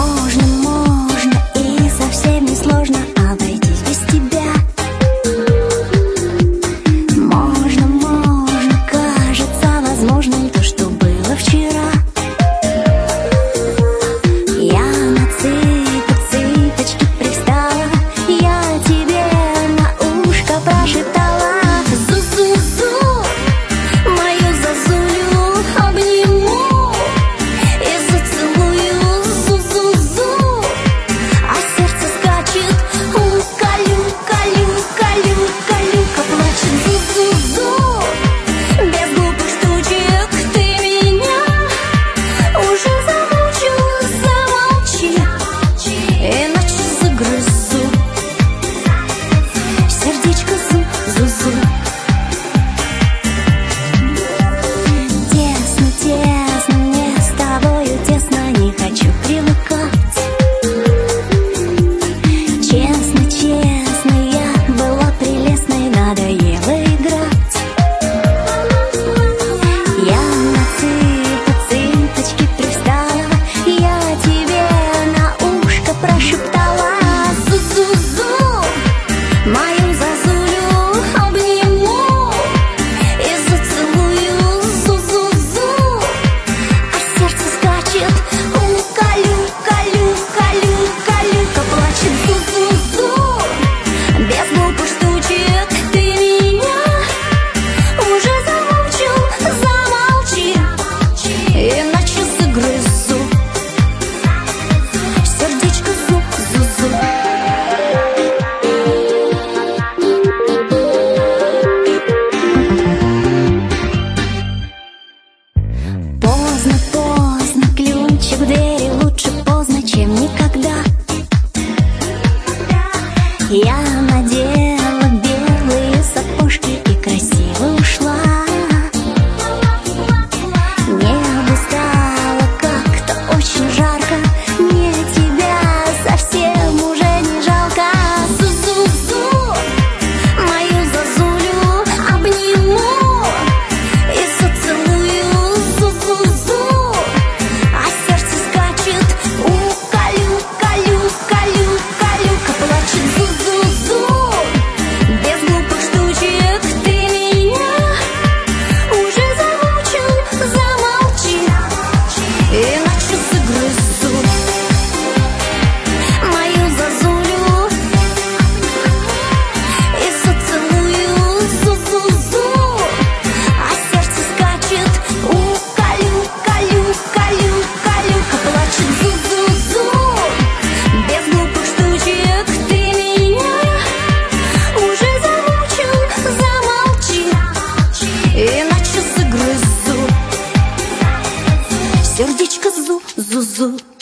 Можно и совсем не сложно обойтись без тебя. Можно, кажется возможным то, что было вчера. Я на цыпочки привстала, я тебе на ушко прошептала: зу-зу-зу, мою зазулю обниму и зацелую, зу-зу-зу, а сердце скачет, калюка плачет, зу-зу-зу, без глупых штучек ты меня уже замучил, замолчи, иначе загрызу сердечко, зу-зу-зу. Тесно, мне с тобою тесно, не хочу привыкать. Честно, я была прелестной, надоело играть. Я на цыпочки привстала, я тебе на ушко прошептала: зу-зу-зу, мою зазулю обниму и зацелую, зу-зу-зу, а сердце скачет, калюка плачет, зу-зу-зу, без глупых штучек ты меня уже замучил, замолчи, иначе загрызу сердечко, зу-зу-зу. Поздно, ключик в двери, лучше поздно, чем никогда. Я надела белые сапожки и красиво ушла. Небу стало как-то очень жарко, мне тебя совсем уже не жалко. Зу-зу-зу, мою зазулю обниму и зацелую, зу-зу-зу, а сердце скачет, калюка плачет, зу-зу-зу, без глупых штучек ты меня уже замучил, замолчи, иначе загрызу мою зазулю и зацелую, зу-зу-зу, а сердце скачет, калюка плачет, зу-зу-зу, без глупых штучек ты меня уже замучил, замолчи, иначе загрызу сердечко, зу-зу-зу.